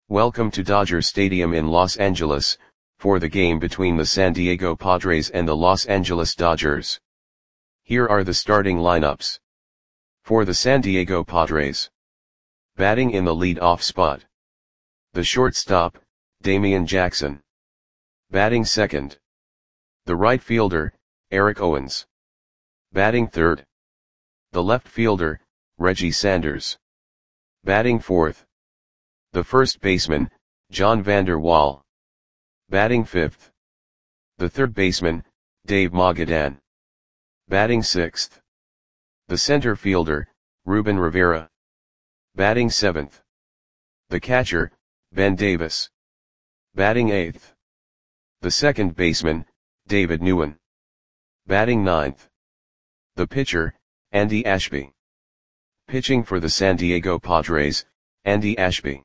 Welcome to Dodger Stadium in Los Angeles, for the game between the San Diego Padres and the Los Angeles Dodgers. Here are the starting lineups. For the San Diego Padres. Batting in the lead-off spot. The shortstop, Damian Jackson. Batting second. The right fielder, Eric Owens. Batting third. The left fielder, Reggie Sanders. Batting fourth. The first baseman, John Vander Wal. Batting fifth. The third baseman, Dave Magadan. Batting sixth. The center fielder, Ruben Rivera. Batting seventh. The catcher, Ben Davis. Batting eighth. The second baseman, David Nguyen. Batting ninth. The pitcher, Andy Ashby. Pitching for the San Diego Padres, Andy Ashby.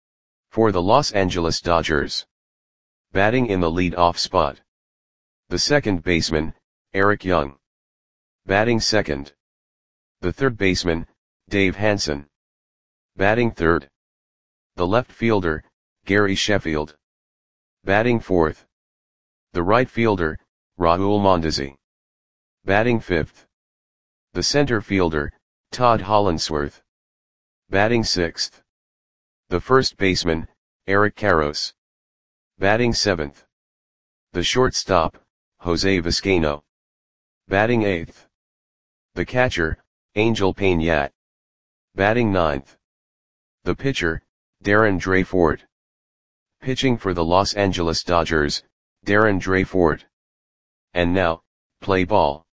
For the Los Angeles Dodgers. Batting in the lead-off spot. The second baseman, Eric Young. Batting second. The third baseman, Dave Hansen. Batting third. The left fielder, Gary Sheffield. Batting fourth. The right fielder, Raul Mondesi. Batting fifth. The center fielder, Todd Hollandsworth. Batting sixth. The first baseman, Eric Karros. Batting seventh. The shortstop, Jose Vizcaino. Batting eighth. The catcher, Angel Painat. Batting ninth. The pitcher, Darren Dreyfort. Pitching for the Los Angeles Dodgers, Darren Dreyfort. And now, play ball.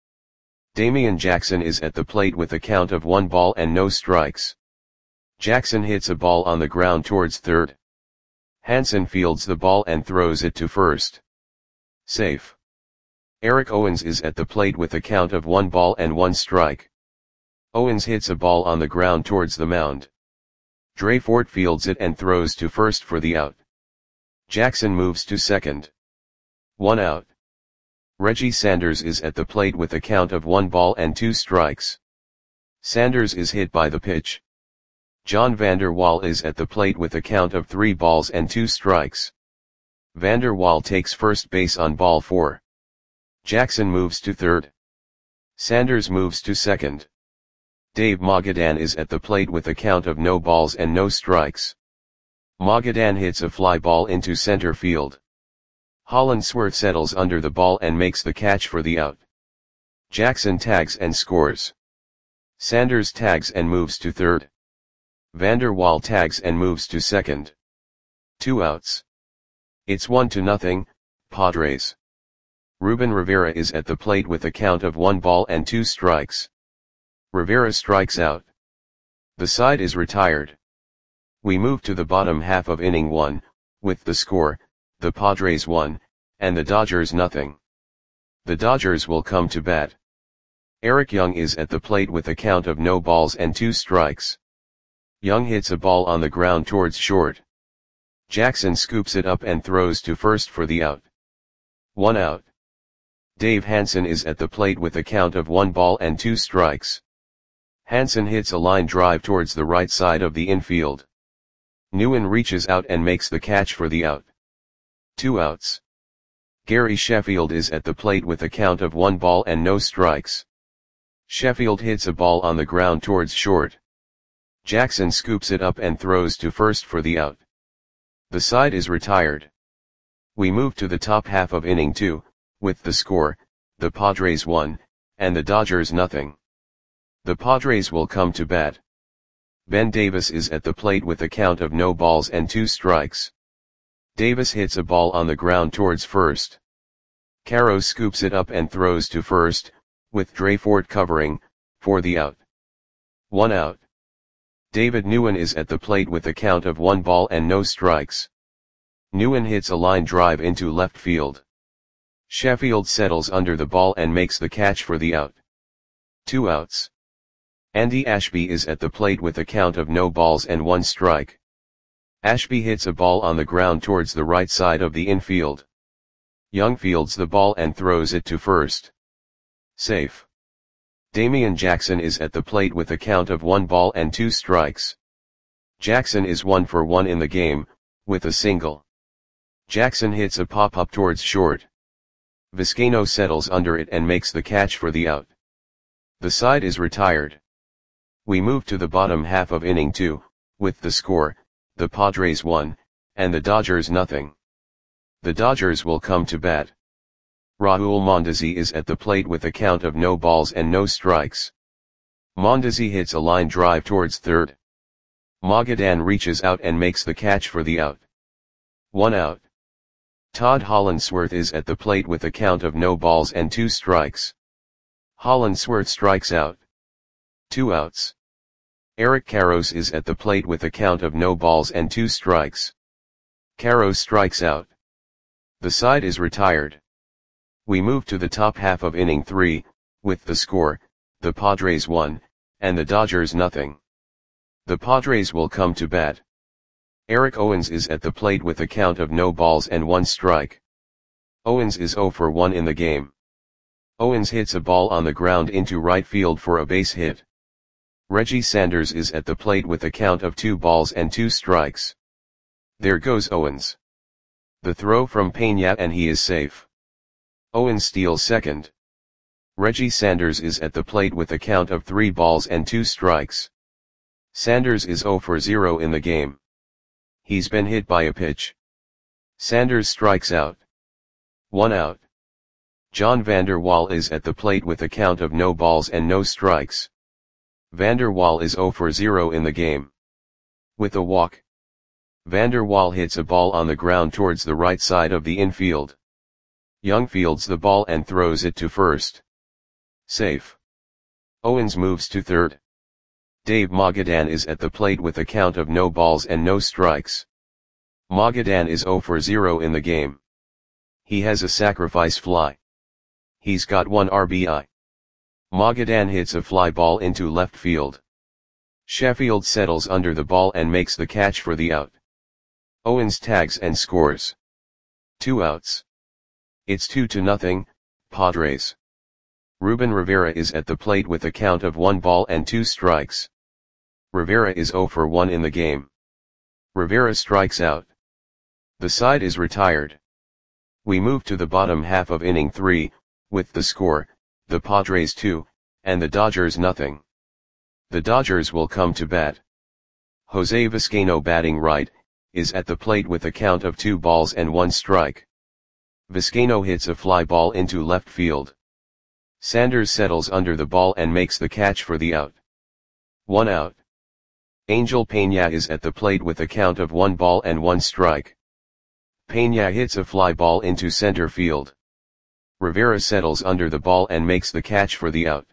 Damian Jackson is at the plate with a count of 1 ball and no strikes. Jackson hits a ball on the ground towards third. Hansen fields the ball and throws it to first. Safe. Eric Owens is at the plate with a count of 1 ball and 1 strike. Owens hits a ball on the ground towards the mound. Dreyfort fields it and throws to first for the out. Jackson moves to second. 1 out. Reggie Sanders is at the plate with a count of 1 ball and 2 strikes. Sanders is hit by the pitch. John Vander Wal is at the plate with a count of 3 balls and 2 strikes. Vander Wal takes first base on ball 4. Jackson moves to third. Sanders moves to second. Dave Magadan is at the plate with a count of no balls and no strikes. Magadan hits a fly ball into center field. Hollandsworth settles under the ball and makes the catch for the out. Jackson tags and scores. Sanders tags and moves to third. Vander Wal tags and moves to second. 2 outs. It's 1-0, Padres. Ruben Rivera is at the plate with a count of 1 ball and 2 strikes. Rivera strikes out. The side is retired. We move to the bottom half of inning 1, with the score, the Padres 1, and the Dodgers 0. The Dodgers will come to bat. Eric Young is at the plate with a count of no balls and 2 strikes. Young hits a ball on the ground towards short. Jackson scoops it up and throws to first for the out. 1 out. Dave Hansen is at the plate with a count of 1 ball and 2 strikes. Hansen hits a line drive towards the right side of the infield. Nguyen reaches out and makes the catch for the out. 2 outs. Gary Sheffield is at the plate with a count of 1 ball and no strikes. Sheffield hits a ball on the ground towards short. Jackson scoops it up and throws to first for the out. The side is retired. We move to the top half of inning 2, with the score, the Padres 1, and the Dodgers 0. The Padres will come to bat. Ben Davis is at the plate with a count of no balls and 2 strikes. Davis hits a ball on the ground towards first. Karros scoops it up and throws to first, with Dreyfort covering, for the out. 1 out. David Nguyen is at the plate with a count of 1 ball and no strikes. Nguyen hits a line drive into left field. Sheffield settles under the ball and makes the catch for the out. 2 outs. Andy Ashby is at the plate with a count of no balls and 1 strike. Ashby hits a ball on the ground towards the right side of the infield. Young fields the ball and throws it to first. Safe. Damian Jackson is at the plate with a count of 1 ball and 2 strikes. Jackson is 1 for 1 in the game, with a single. Jackson hits a pop-up towards short. Vizcaino settles under it and makes the catch for the out. The side is retired. We move to the bottom half of inning 2, with the score, the Padres 1, and the Dodgers nothing. The Dodgers will come to bat. Raul Mondesi is at the plate with a count of no balls and no strikes. Mondesi hits a line drive towards third. Magadan reaches out and makes the catch for the out. 1 out. Todd Hollandsworth is at the plate with a count of no balls and 2 strikes. Hollandsworth strikes out. 2 outs. Eric Karros is at the plate with a count of no balls and 2 strikes. Karros strikes out. The side is retired. We move to the top half of inning 3, with the score, the Padres 1, and the Dodgers nothing. The Padres will come to bat. Eric Owens is at the plate with a count of no balls and 1 strike. Owens is 0 for 1 in the game. Owens hits a ball on the ground into right field for a base hit. Reggie Sanders is at the plate with a count of 2 balls and 2 strikes. There goes Owens. The throw from Peña and he is safe. Owens steals second. Reggie Sanders is at the plate with a count of 3 balls and 2 strikes. Sanders is 0 for 0 in the game. He's been hit by a pitch. Sanders strikes out. 1 out. John Vander Wal is at the plate with a count of no balls and no strikes. Vander Wal is 0 for 0 in the game. With a walk. Vander Wal hits a ball on the ground towards the right side of the infield. Young fields the ball and throws it to first. Safe. Owens moves to third. Dave Magadan is at the plate with a count of no balls and no strikes. Magadan is 0 for 0 in the game. He has a sacrifice fly. He's got 1 RBI. Magadan hits a fly ball into left field. Sheffield settles under the ball and makes the catch for the out. Owens tags and scores. 2 outs. It's 2-0, Padres. Ruben Rivera is at the plate with a count of 1 ball and 2 strikes. Rivera is 0 for 1 in the game. Rivera strikes out. The side is retired. We move to the bottom half of inning 3, with the score, the Padres 2, and the Dodgers nothing. The Dodgers will come to bat. Jose Vizcaino batting right, is at the plate with a count of 2 balls and 1 strike. Vizcaino hits a fly ball into left field. Sanders settles under the ball and makes the catch for the out. 1 out. Angel Peña is at the plate with a count of 1 ball and 1 strike. Peña hits a fly ball into center field. Rivera settles under the ball and makes the catch for the out.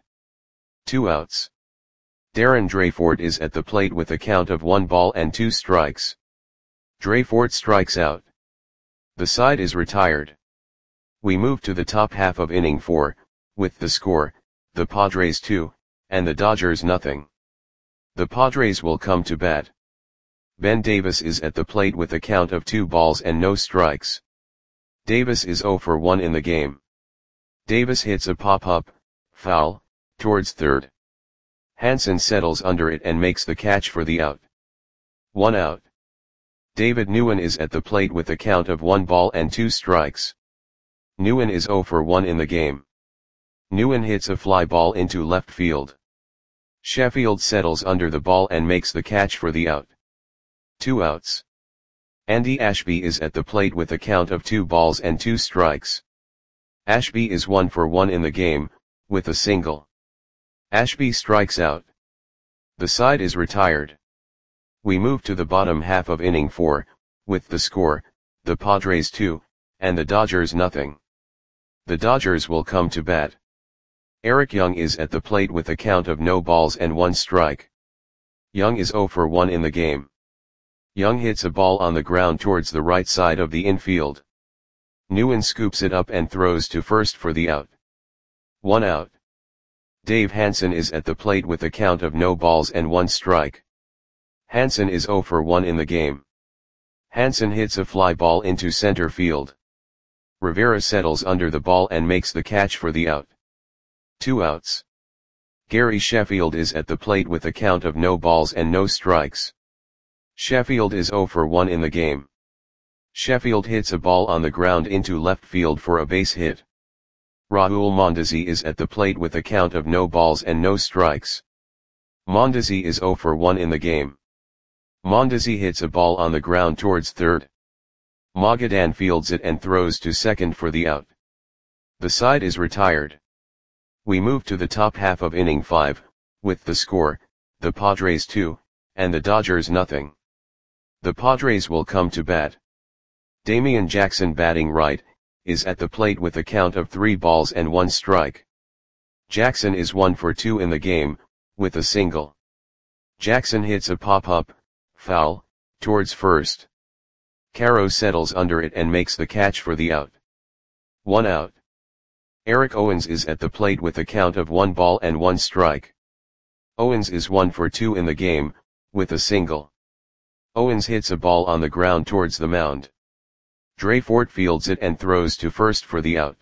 2 outs. Darren Dreyfort is at the plate with a count of 1 ball and 2 strikes. Dreyfort strikes out. The side is retired. We move to the top half of inning 4, with the score, the Padres 2, and the Dodgers nothing. The Padres will come to bat. Ben Davis is at the plate with a count of 2 balls and no strikes. Davis is 0 for 1 in the game. Davis hits a pop-up, foul, towards third. Hansen settles under it and makes the catch for the out. 1 out. David Nguyen is at the plate with a count of 1 ball and 2 strikes. Nguyen is 0 for 1 in the game. Nguyen hits a fly ball into left field. Sheffield settles under the ball and makes the catch for the out. 2 outs. Andy Ashby is at the plate with a count of 2 balls and 2 strikes. Ashby is 1 for 1 in the game, with a single. Ashby strikes out. The side is retired. We move to the bottom half of inning 4, with the score, the Padres 2, and the Dodgers nothing. The Dodgers will come to bat. Eric Young is at the plate with a count of no balls and 1 strike. Young is 0 for 1 in the game. Young hits a ball on the ground towards the right side of the infield. Nguyen scoops it up and throws to first for the out. 1 out. Dave Hansen is at the plate with a count of no balls and 1 strike. Hansen is 0 for 1 in the game. Hansen hits a fly ball into center field. Rivera settles under the ball and makes the catch for the out. 2 outs. Gary Sheffield is at the plate with a count of no balls and no strikes. Sheffield is 0 for 1 in the game. Sheffield hits a ball on the ground into left field for a base hit. Raul Mondesi is at the plate with a count of no balls and no strikes. Mondesi is 0 for 1 in the game. Mondesi hits a ball on the ground towards third. Magadan fields it and throws to second for the out. The side is retired. We move to the top half of inning 5, with the score, the Padres 2, and the Dodgers nothing. The Padres will come to bat. Damian Jackson, batting right, is at the plate with a count of 3 balls and 1 strike. Jackson is 1 for 2 in the game, with a single. Jackson hits a pop-up, foul, towards first. Caro settles under it and makes the catch for the out. 1 out. Eric Owens is at the plate with a count of 1 ball and 1 strike. Owens is 1 for 2 in the game, with a single. Owens hits a ball on the ground towards the mound. Dre Fort fields it and throws to first for the out.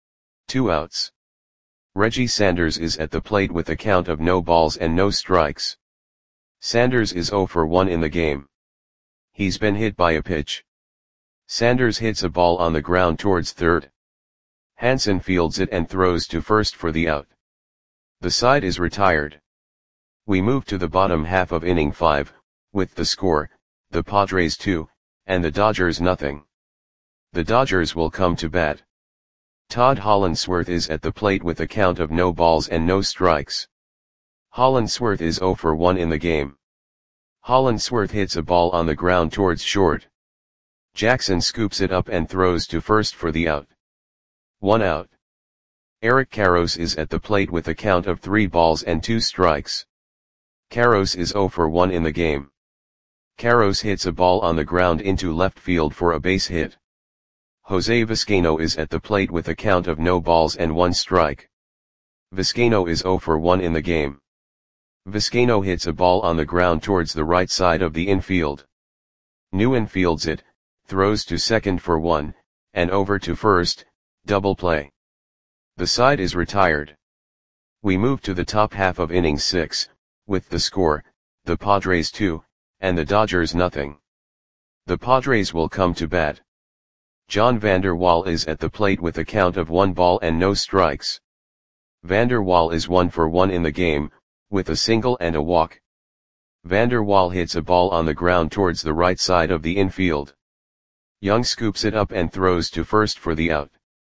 2 outs. Reggie Sanders is at the plate with a count of no balls and no strikes. Sanders is 0 for 1 in the game. He's been hit by a pitch. Sanders hits a ball on the ground towards third. Hansen fields it and throws to first for the out. The side is retired. We move to the bottom half of inning 5, with the score, the Padres 2, and the Dodgers nothing. The Dodgers will come to bat. Todd Hollandsworth is at the plate with a count of no balls and no strikes. Hollandsworth is 0 for 1 in the game. Hollandsworth hits a ball on the ground towards short. Jackson scoops it up and throws to first for the out. 1 out. Eric Karros is at the plate with a count of 3 balls and 2 strikes. Karros is 0 for 1 in the game. Karros hits a ball on the ground into left field for a base hit. Jose Vizcaino is at the plate with a count of no balls and 1 strike. Vizcaino is 0 for 1 in the game. Vizcaino hits a ball on the ground towards the right side of the infield. Nguyen fields it, throws to second for 1, and over to first, double play. The side is retired. We move to the top half of inning 6, with the score, the Padres 2, and the Dodgers nothing. The Padres will come to bat. John Vander Wal is at the plate with a count of 1 ball and no strikes. Vander Wal is 1 for 1 in the game, with a single and a walk. Vander Wal hits a ball on the ground towards the right side of the infield. Young scoops it up and throws to first for the out.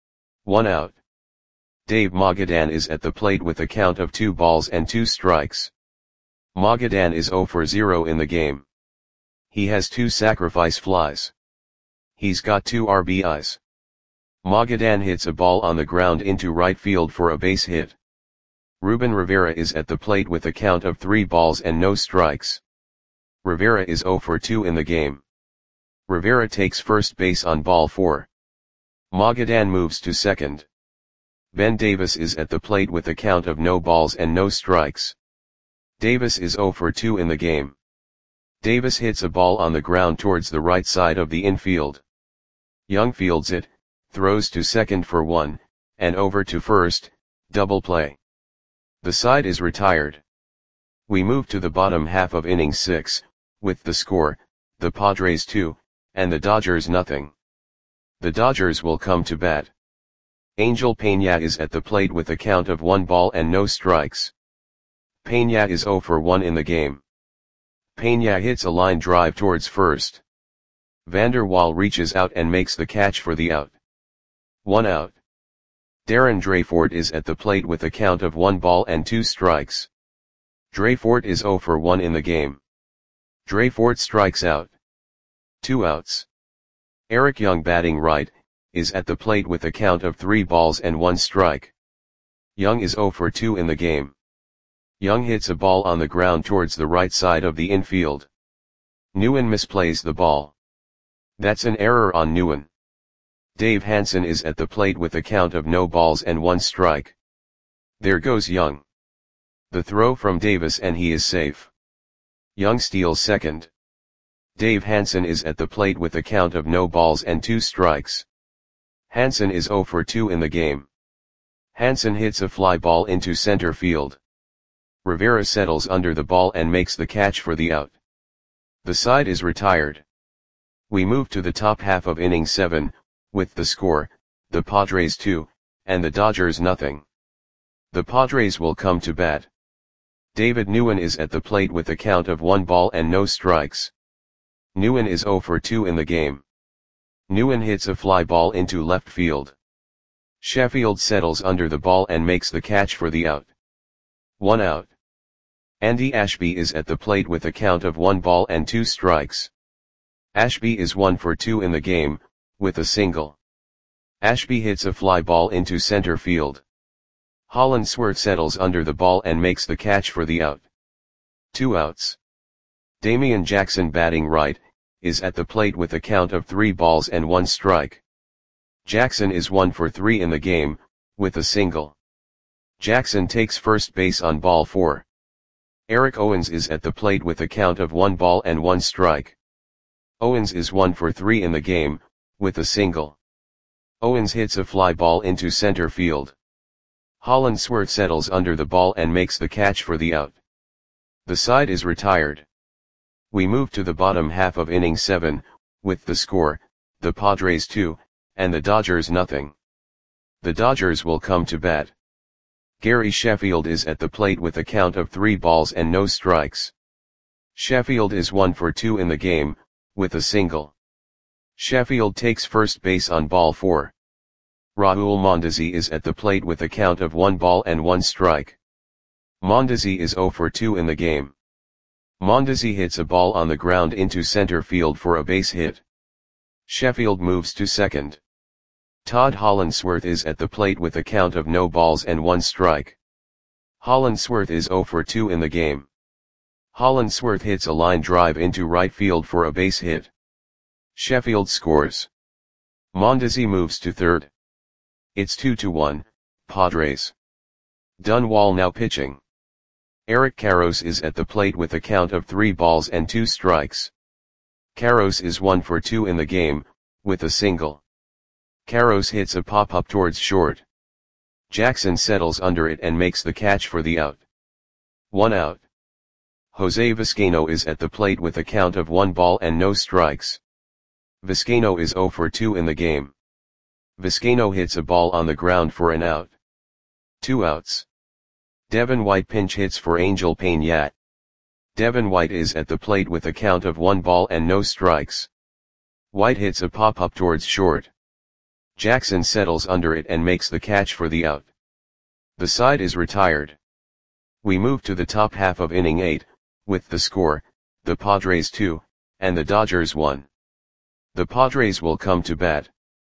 1 out. Dave Magadan is at the plate with a count of 2 balls and 2 strikes. Magadan is 0 for 0 in the game. He has 2 sacrifice flies. He's got 2 RBIs. Magadan hits a ball on the ground into right field for a base hit. Ruben Rivera is at the plate with a count of 3 balls and no strikes. Rivera is 0 for 2 in the game. Rivera takes first base on ball 4. Magadan moves to second. Ben Davis is at the plate with a count of no balls and no strikes. Davis is 0 for 2 in the game. Davis hits a ball on the ground towards the right side of the infield. Young fields it, throws to second for 1, and over to first, double play. The side is retired. We move to the bottom half of inning 6, with the score, the Padres 2, and the Dodgers nothing. The Dodgers will come to bat. Angel Peña is at the plate with a count of 1 ball and no strikes. Peña is 0 for 1 in the game. Peña hits a line drive towards first. Vander Wal reaches out and makes the catch for the out. 1 out. Darren Dreyfort is at the plate with a count of 1 ball and 2 strikes. Dreyfort is 0 for 1 in the game. Dreyfort strikes out. 2 outs. Eric Young, batting right, is at the plate with a count of 3 balls and 1 strike. Young is 0 for 2 in the game. Young hits a ball on the ground towards the right side of the infield. Nguyen misplays the ball. That's an error on Nguyen. Dave Hansen is at the plate with a count of no balls and 1 strike. There goes Young. The throw from Davis and he is safe. Young steals second. Dave Hansen is at the plate with a count of no balls and 2 strikes. Hansen is 0 for 2 in the game. Hansen hits a fly ball into center field. Rivera settles under the ball and makes the catch for the out. The side is retired. We move to the top half of inning 7, with the score, the Padres 2, and the Dodgers nothing. The Padres will come to bat. David Nguyen is at the plate with a count of 1 ball and no strikes. Nguyen is 0 for 2 in the game. Nguyen hits a fly ball into left field. Sheffield settles under the ball and makes the catch for the out. 1 out. Andy Ashby is at the plate with a count of 1 ball and 2 strikes. Ashby is 1 for 2 in the game, with a single. Ashby hits a fly ball into center field. Hollandsworth settles under the ball and makes the catch for the out. 2 outs. Damian Jackson, batting right, is at the plate with a count of 3 balls and 1 strike. Jackson is 1 for 3 in the game, with a single. Jackson takes first base on ball 4. Eric Owens is at the plate with a count of 1 ball and 1 strike. Owens is 1 for 3 in the game, with a single. Owens hits a fly ball into center field. Hollandsworth settles under the ball and makes the catch for the out. The side is retired. We move to the bottom half of inning 7, with the score, the Padres 2, and the Dodgers nothing. The Dodgers will come to bat. Gary Sheffield is at the plate with a count of 3 balls and no strikes. Sheffield is 1 for 2 in the game, with a single. Sheffield takes first base on ball 4. Raul Mondesi is at the plate with a count of 1 ball and 1 strike. Mondesi is 0 for 2 in the game. Mondesi hits a ball on the ground into center field for a base hit. Sheffield moves to second. Todd Hollandsworth is at the plate with a count of no balls and 1 strike. Hollandsworth is 0 for 2 in the game. Hollandsworth hits a line drive into right field for a base hit. Sheffield scores. Mondesi moves to third. It's 2-1, Padres. Dunwall now pitching. Eric Karros is at the plate with a count of 3 balls and 2 strikes. Karros is 1 for 2 in the game, with a single. Karros hits a pop-up towards short. Jackson settles under it and makes the catch for the out. 1 out. Jose Vizcaino is at the plate with a count of 1 ball and no strikes. Vizcaino is 0 for 2 in the game. Vizcaino hits a ball on the ground for an out. 2 outs. Devin White pinch hits for Angel Peña. Devin White is at the plate with a count of 1 ball and no strikes. White hits a pop-up towards short. Jackson settles under it and makes the catch for the out. The side is retired. We move to the top half of inning 8, with the score, the Padres 2, and the Dodgers 1. The Padres will come to bat.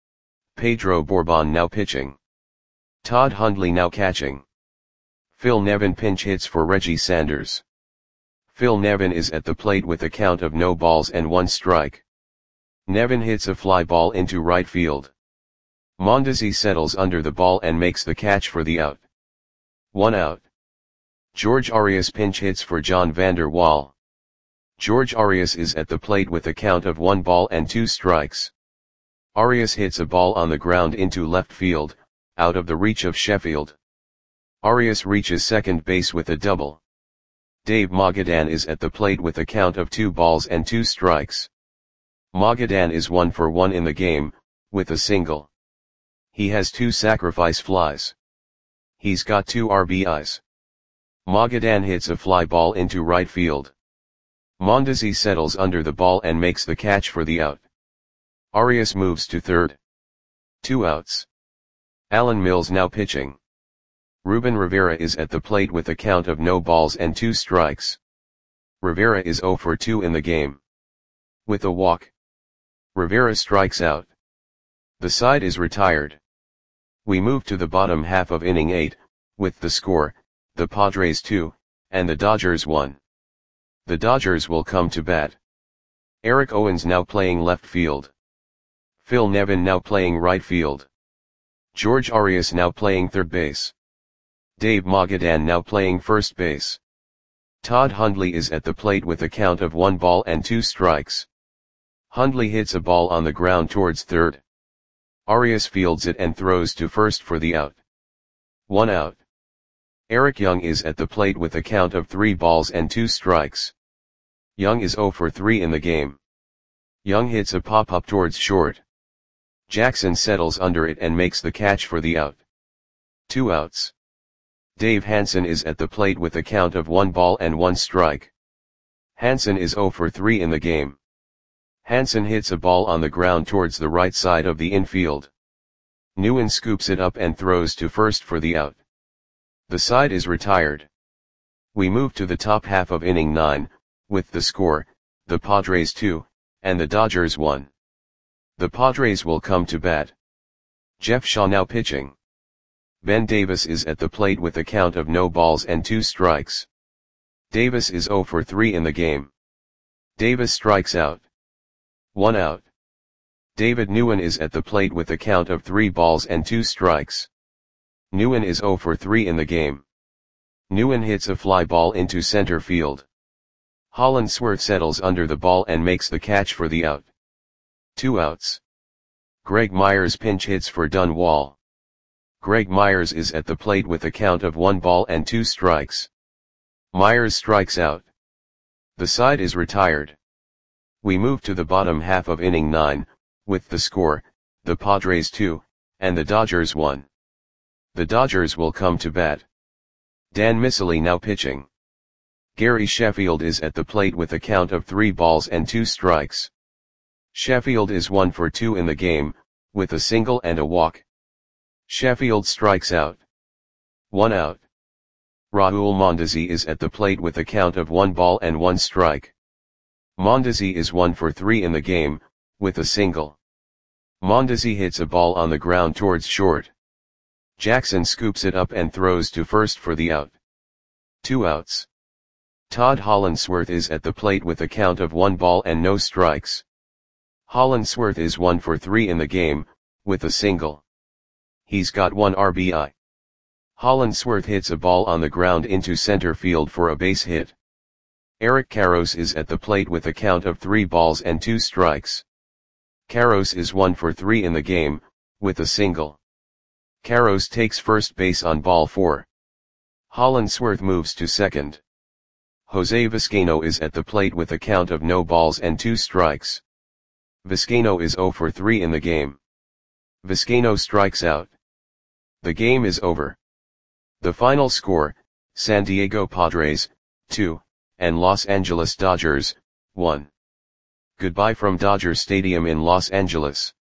Pedro Borbon now pitching. Todd Hundley now catching. Phil Nevin pinch hits for Reggie Sanders. Phil Nevin is at the plate with a count of no balls and 1 strike. Nevin hits a fly ball into right field. Mondesi settles under the ball and makes the catch for the out. 1 out. George Arias pinch hits for John Vander Wal. George Arias is at the plate with a count of 1 ball and 2 strikes. Arias hits a ball on the ground into left field, out of the reach of Sheffield. Arias reaches second base with a double. Dave Magadan is at the plate with a count of 2 balls and 2 strikes. Magadan is 1 for 1 in the game, with a single. He has 2 sacrifice flies. He's got 2 RBIs. Magadan hits a fly ball into right field. Mondesi settles under the ball and makes the catch for the out. Arias moves to third. 2 outs. Alan Mills now pitching. Ruben Rivera is at the plate with a count of no balls and 2 strikes. Rivera is 0 for 2 in the game. With a walk. Rivera strikes out. The side is retired. We move to the bottom half of inning 8, with the score, the Padres 2, and the Dodgers 1. The Dodgers will come to bat. Eric Owens now playing left field. Phil Nevin now playing right field. George Arias now playing third base. Dave Magadan now playing first base. Todd Hundley is at the plate with a count of 1 ball and 2 strikes. Hundley hits a ball on the ground towards third. Arias fields it and throws to first for the out. 1 out. Eric Young is at the plate with a count of 3 balls and 2 strikes. Young is 0 for 3 in the game. Young hits a pop-up towards short. Jackson settles under it and makes the catch for the out. 2 outs. Dave Hansen is at the plate with a count of 1 ball and 1 strike. Hansen is 0 for 3 in the game. Hansen hits a ball on the ground towards the right side of the infield. Nguyen scoops it up and throws to first for the out. The side is retired. We move to the top half of inning 9, with the score, the Padres 2, and the Dodgers 1. The Padres will come to bat. Jeff Shaw now pitching. Ben Davis is at the plate with a count of no balls and 2 strikes. Davis is 0 for 3 in the game. Davis strikes out. 1 out. David Nguyen is at the plate with a count of 3 balls and 2 strikes. Nguyen is 0 for 3 in the game. Nguyen hits a fly ball into center field. Hollandsworth settles under the ball and makes the catch for the out. 2 outs. Greg Myers pinch hits for Dunwall. Greg Myers is at the plate with a count of 1 ball and 2 strikes. Myers strikes out. The side is retired. We move to the bottom half of inning 9, with the score, the Padres 2, and the Dodgers 1. The Dodgers will come to bat. Dan Miceli now pitching. Gary Sheffield is at the plate with a count of 3 balls and 2 strikes. Sheffield is 1 for 2 in the game, with a single and a walk. Sheffield strikes out. 1 out. Raul Mondesi is at the plate with a count of 1 ball and 1 strike. Mondesi is 1 for 3 in the game, with a single. Mondesi hits a ball on the ground towards short. Jackson scoops it up and throws to first for the out. 2 outs. Todd Hollandsworth is at the plate with a count of 1 ball and no strikes. Hollandsworth is 1 for 3 in the game, with a single. He's got 1 RBI. Hollandsworth hits a ball on the ground into center field for a base hit. Eric Karros is at the plate with a count of 3 balls and 2 strikes. Karros is 1 for 3 in the game, with a single. Karros takes first base on ball 4. Hollandsworth moves to second. Jose Vizcaino is at the plate with a count of no balls and 2 strikes. Vizcaino is 0 for 3 in the game. Vizcaino strikes out. The game is over. The final score, San Diego Padres, 2, and Los Angeles Dodgers, 1. Goodbye from Dodger Stadium in Los Angeles.